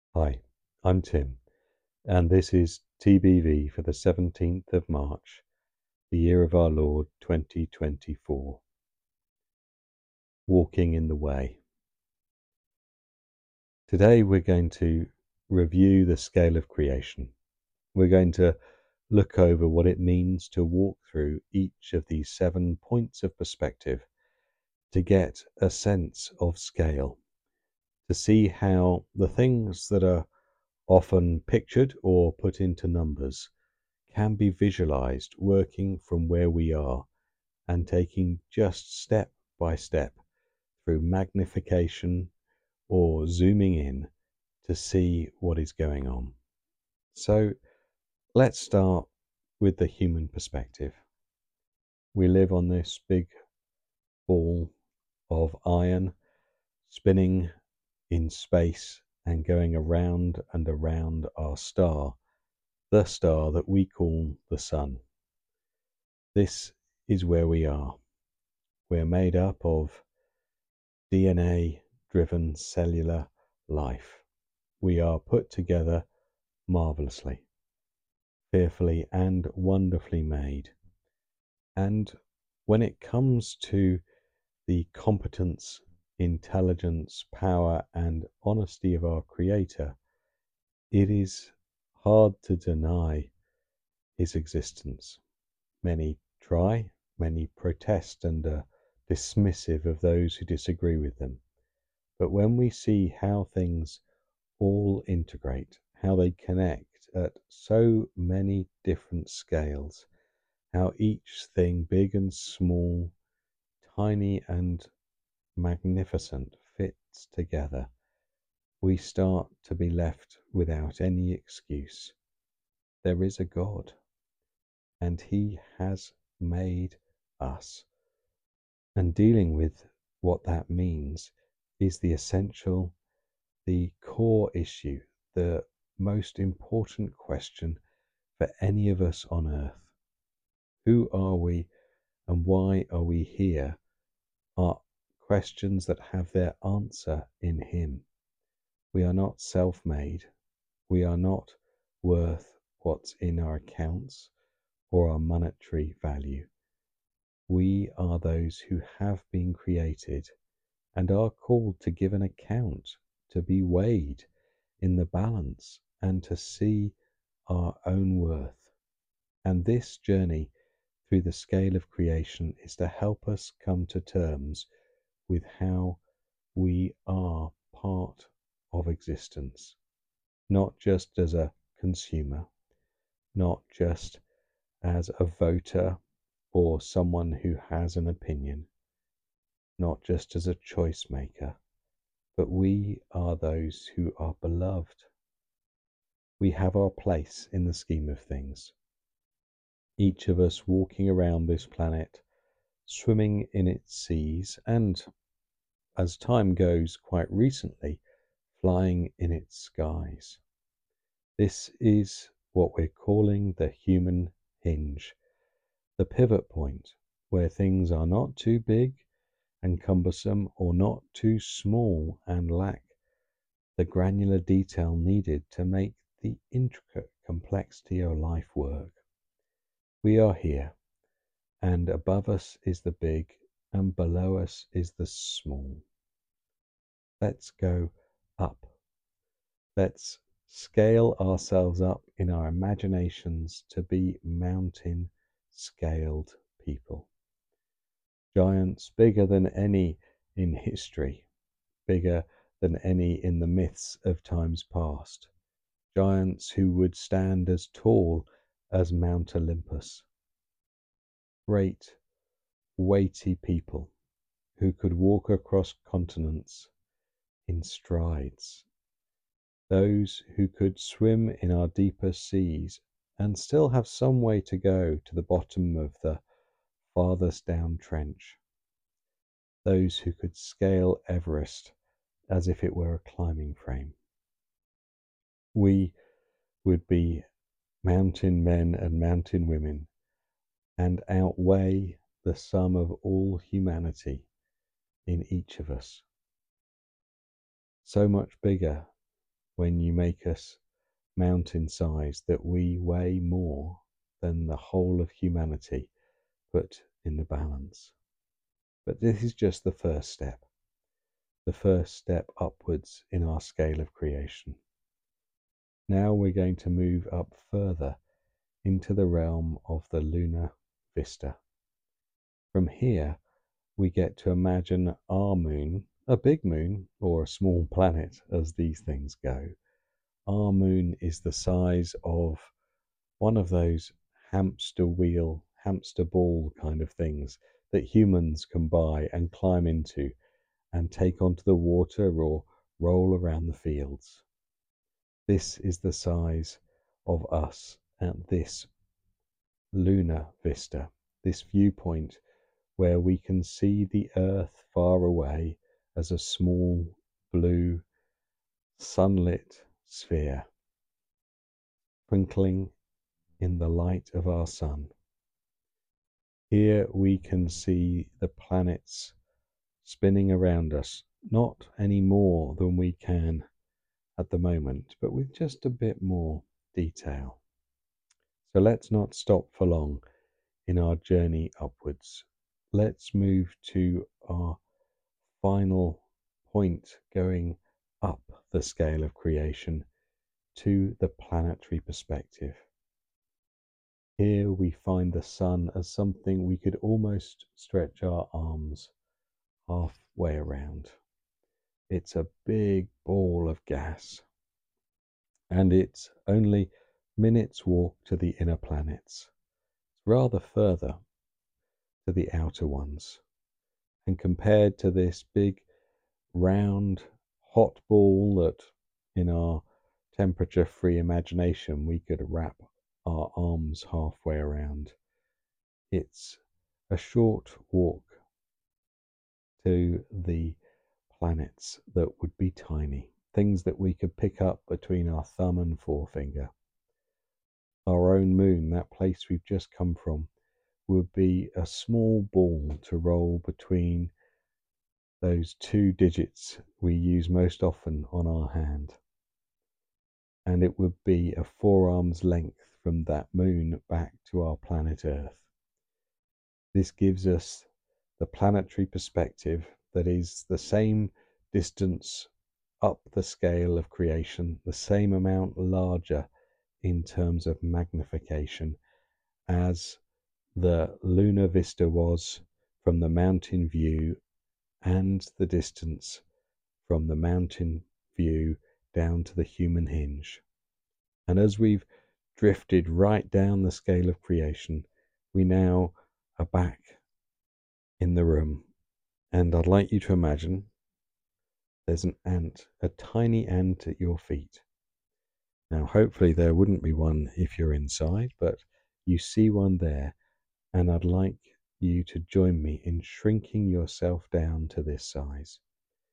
Hi, I'm Tim, and this is TBV for the 17th of March, the year of our Lord 2024. Walking in the Way. Today we're going to review the scale of creation. We're going to look over what it means to walk through each of these 7 points of perspective to get a sense of scale, to see how the things that are often pictured or put into numbers can be visualized working from where we are and taking just step by step through magnification or zooming in to see what is going on. So let's start with the human perspective. We live on this big ball of iron spinning in space and going around and around our star, the star that we call the sun. This is where we are. We're made up of DNA-driven cellular life. We are put together marvelously, fearfully and wonderfully made. And when it comes to the competence, intelligence, power, and honesty of our Creator, it is hard to deny His existence. Many try, many protest and are dismissive of those who disagree with them. But when we see how things all integrate, how they connect at so many different scales, how each thing, big and small, tiny and magnificent, fits together, we start to be left without any excuse. There is a God, and He has made us. And dealing with what that means is the essential, the core issue, the most important question for any of us on earth. Who are we and why are we here are questions that have their answer in Him. We are not self-made. We are not worth what's in our accounts or our monetary value. We are those who have been created and are called to give an account, to be weighed in the balance and to see our own worth. And this journey through the scale of creation is to help us come to terms with how we are part of existence, not just as a consumer, not just as a voter or someone who has an opinion, not just as a choice maker, but we are those who are beloved. We have our place in the scheme of things. Each of us walking around this planet, swimming in its seas, and as time goes, quite recently, flying in its skies. This is what we're calling the human hinge, the pivot point where things are not too big and cumbersome or not too small and lack the granular detail needed to make the intricate complexity of life work. We are here, and above us is the big, and below us is the small. Let's go up. Let's scale ourselves up in our imaginations to be mountain-scaled people. Giants bigger than any in history, bigger than any in the myths of times past. Giants who would stand as tall as Mount Olympus. Great, weighty people who could walk across continents in strides. Those who could swim in our deeper seas and still have some way to go to the bottom of the farthest down trench. Those who could scale Everest as if it were a climbing frame. We would be mountain men and mountain women and outweigh the sum of all humanity in each of us. So much bigger when you make us mountain size that we weigh more than the whole of humanity put in the balance. But this is just the first step upwards in our scale of creation. Now we're going to move up further into the realm of the lunar vista. From here, we get to imagine our moon, a big moon or a small planet as these things go. Our moon is the size of one of those hamster wheel, hamster ball kind of things that humans can buy and climb into and take onto the water or roll around the fields. This is the size of us at this lunar vista, this viewpoint where we can see the earth far away as a small blue sunlit sphere twinkling in the light of our sun. Here we can see the planets spinning around us, not any more than we can at the moment, but with just a bit more detail. So let's not stop for long in our journey upwards. Let's move to our final point going up the scale of creation to the planetary perspective. Here we find the sun as something we could almost stretch our arms halfway around. It's a big ball of gas, and it's only minutes' walk to the inner planets. It's rather further to the outer ones. And compared to this big, round, hot ball that in our temperature-free imagination we could wrap our arms halfway around, it's a short walk to the planets that would be tiny, things that we could pick up between our thumb and forefinger. Our own moon, that place we've just come from, would be a small ball to roll between those 2 digits we use most often on our hand. And it would be a forearm's length from that moon back to our planet Earth. This gives us the planetary perspective that is the same distance up the scale of creation, the same amount larger in terms of magnification as the lunar vista was from the mountain view and the distance from the mountain view down to the human hinge. And as we've drifted right down the scale of creation, we now are back in the room. And I'd like you to imagine there's an ant, a tiny ant at your feet. Now, hopefully there wouldn't be one if you're inside, but you see one there, and I'd like you to join me in shrinking yourself down to this size.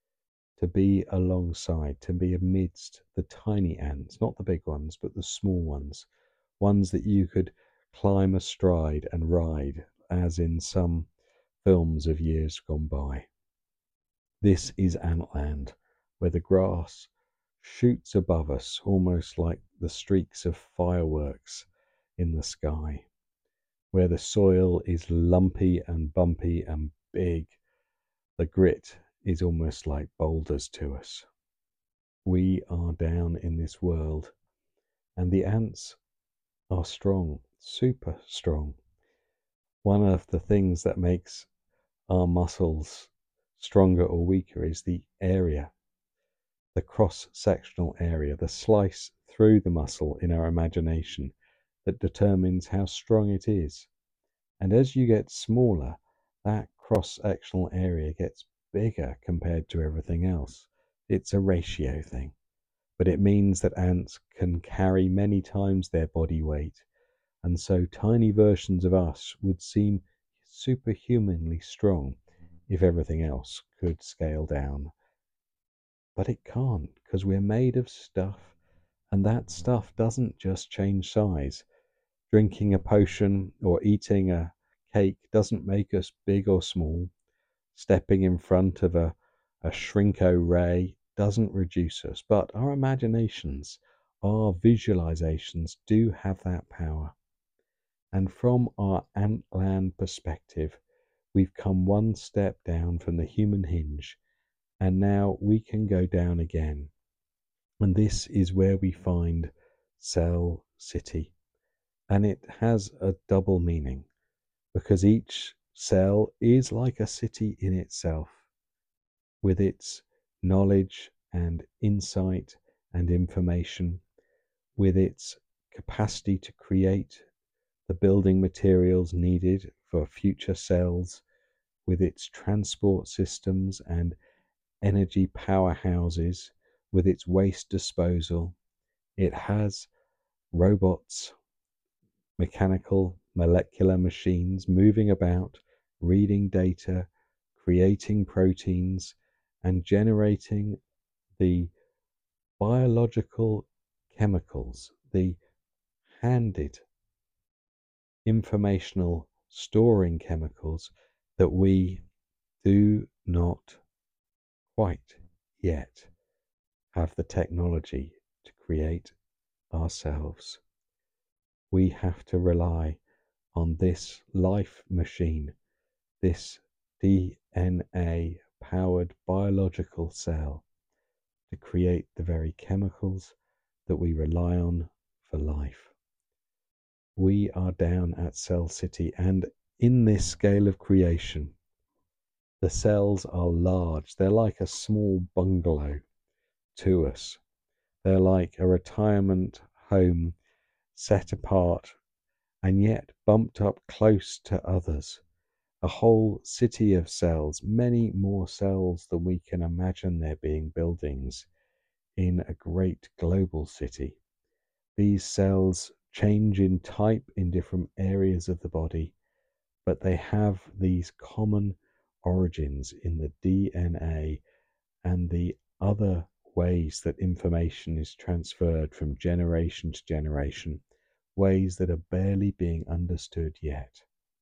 To be alongside, to be amidst the tiny ants, not the big ones, but the small ones that you could climb astride and ride, as in some films of years gone by. This is Antland, where the grass shoots above us almost like the streaks of fireworks in the sky, where the soil is lumpy and bumpy and big. The grit is almost like boulders to us. We are down in this world, and the ants are strong, super strong. One of the things that makes our muscles stronger or weaker is the area, the cross-sectional area, the slice through the muscle in our imagination that determines how strong it is. And as you get smaller, that cross-sectional area gets bigger compared to everything else. It's a ratio thing, but it means that ants can carry many times their body weight, and so tiny versions of us would seem superhumanly strong if everything else could scale down. But it can't, because we're made of stuff, and that stuff doesn't just change size. Drinking a potion or eating a cake doesn't make us big or small. Stepping in front of a Shrinko Ray doesn't reduce us, but our imaginations, our visualizations do have that power. And from our Antland perspective, we've come one step down from the human hinge, and now we can go down again. And this is where we find Cell City. And it has a double meaning, because each cell is like a city in itself, with its knowledge and insight and information, with its capacity to create the building materials needed for future cells, with its transport systems and energy powerhouses, with its waste disposal. It has robots, mechanical, molecular machines moving about, reading data, creating proteins, and generating the biological chemicals, the handed informational storing chemicals that we do not quite yet have the technology to create ourselves. We have to rely on this life machine, this DNA powered biological cell, to create the very chemicals that we rely on for life. We are down at Cell City, and in this scale of creation, the cells are large. They're like a small bungalow to us. They're like a retirement home set apart and yet bumped up close to others. A whole city of cells, many more cells than we can imagine there being buildings in a great global city. These cells change in type in different areas of the body, but they have these common origins in the DNA and the other ways that information is transferred from generation to generation, ways that are barely being understood yet.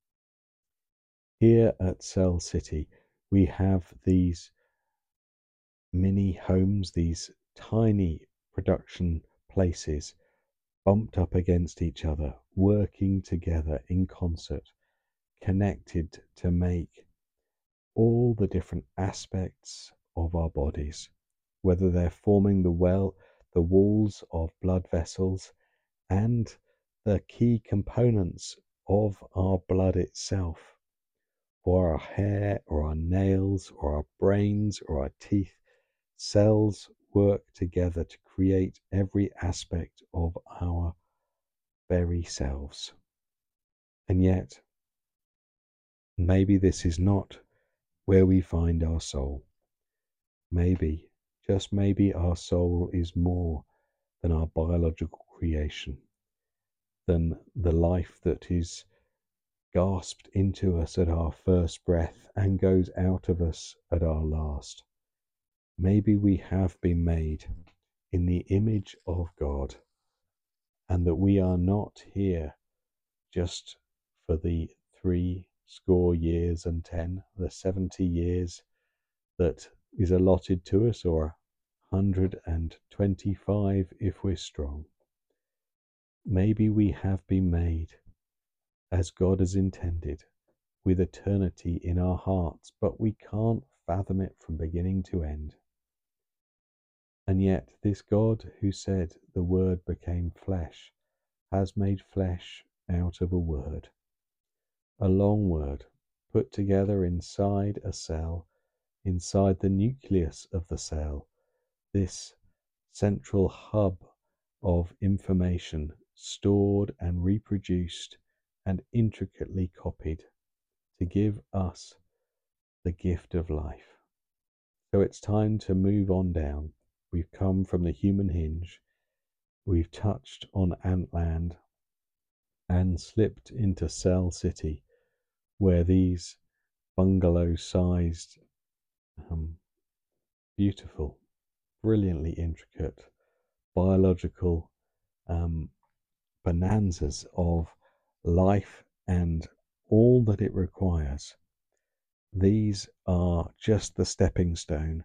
Here at Cell City, we have these mini homes, these tiny production places bumped up against each other, working together in concert, connected to make all the different aspects of our bodies, whether they're forming the walls of blood vessels and the key components of our blood itself, or our hair, or our nails, or our brains, or our teeth. Cells work together to create every aspect of our very selves. And yet, maybe this is not where we find our soul. Maybe, just maybe, our soul is more than our biological creation, than the life that is gasped into us at our first breath and goes out of us at our last. Maybe we have been made in the image of God, and that we are not here just for the 70 years, the 70 years that is allotted to us, or 125 if we're strong. Maybe we have been made as God has intended, with eternity in our hearts, but we can't fathom it from beginning to end. And yet this God who said the Word became flesh has made flesh out of a word, a long word put together inside a cell, inside the nucleus of the cell, this central hub of information stored and reproduced and intricately copied to give us the gift of life. So it's time to move on down. We've come from the human hinge, we've touched on Antland and slipped into Cell City, where these bungalow-sized, beautiful, brilliantly intricate biological bonanzas of life and all that it requires. These are just the stepping stone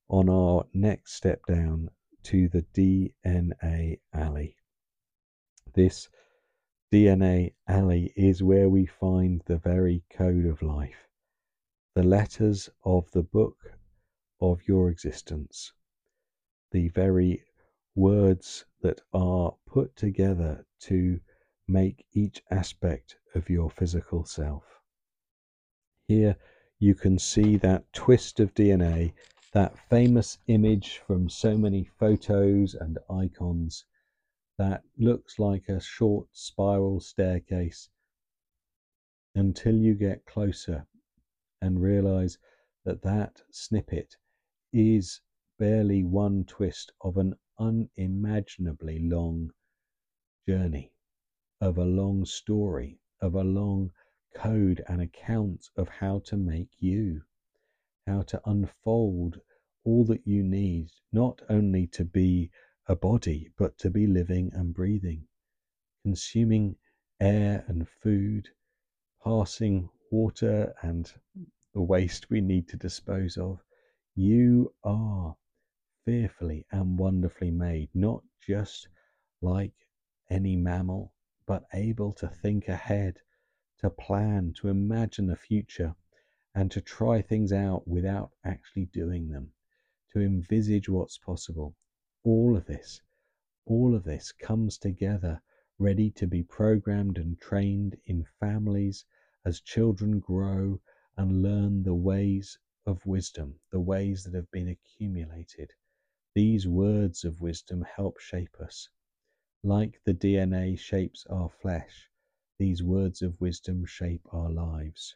on our next step down to the DNA alley. This DNA alley is where we find the very code of life, the letters of the book of your existence, the very words that are put together to make each aspect of your physical self. Here you can see that twist of DNA, that famous image from so many photos and icons that looks like a short spiral staircase, until you get closer and realize that that snippet is barely one twist of an unimaginably long journey, of a long story, of a long code and account of how to make you, how to unfold all that you need, not only to be a body, but to be living and breathing, consuming air and food, passing water and the waste we need to dispose of. You are fearfully and wonderfully made, not just like any mammal, but able to think ahead, to plan, to imagine a future, and to try things out without actually doing them, to envisage what's possible. All of this comes together, ready to be programmed and trained in families as children grow and learn the ways of wisdom, the ways that have been accumulated. These words of wisdom help shape us. Like the DNA shapes our flesh, these words of wisdom shape our lives.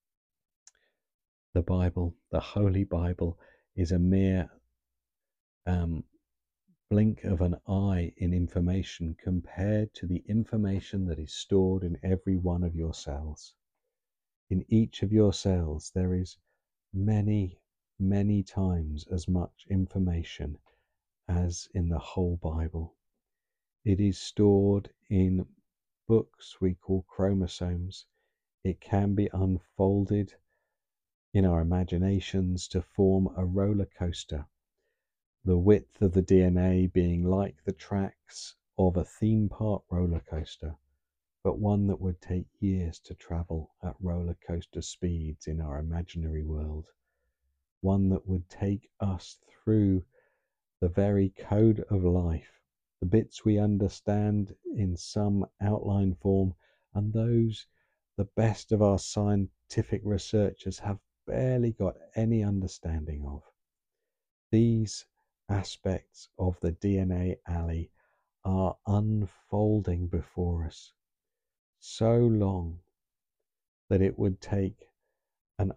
The Bible, the Holy Bible, is a mere blink of an eye in information compared to the information that is stored in every one of your cells. In each of your cells, there is many, many times as much information as in the whole Bible. It is stored in books we call chromosomes. It can be unfolded in our imaginations to form a roller coaster, the width of the DNA being like the tracks of a theme park roller coaster, but one that would take years to travel at roller coaster speeds in our imaginary world, one that would take us through the very code of life, the bits we understand in some outline form, and those the best of our scientific researchers have barely got any understanding of. These aspects of the DNA alley are unfolding before us so long that it would take an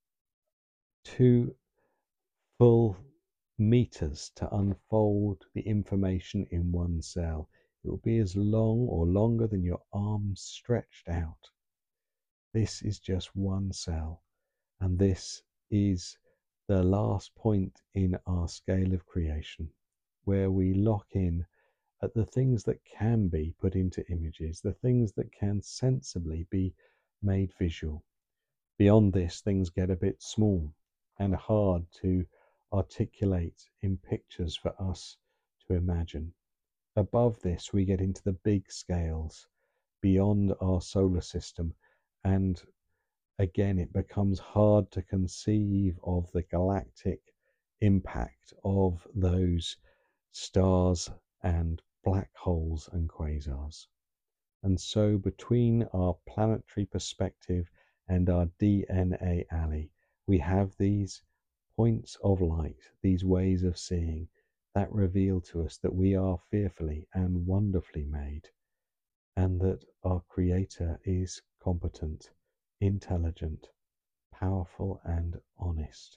2 full meters to unfold the information in one cell. It will be as long or longer than your arms stretched out. This is just one cell, and this is the last point in our scale of creation, where we lock in at the things that can be put into images, the things that can sensibly be made visual. Beyond this, things get a bit small and hard to articulate in pictures for us to imagine. Above this, we get into the big scales beyond our solar system, and again, it becomes hard to conceive of the galactic impact of those stars and black holes and quasars. And so, between our planetary perspective and our DNA alley, we have these points of light, these ways of seeing that reveal to us that we are fearfully and wonderfully made, and that our Creator is competent, intelligent, powerful, and honest.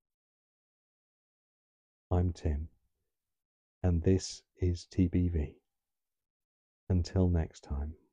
I'm Tim, and this is TBV. Until next time.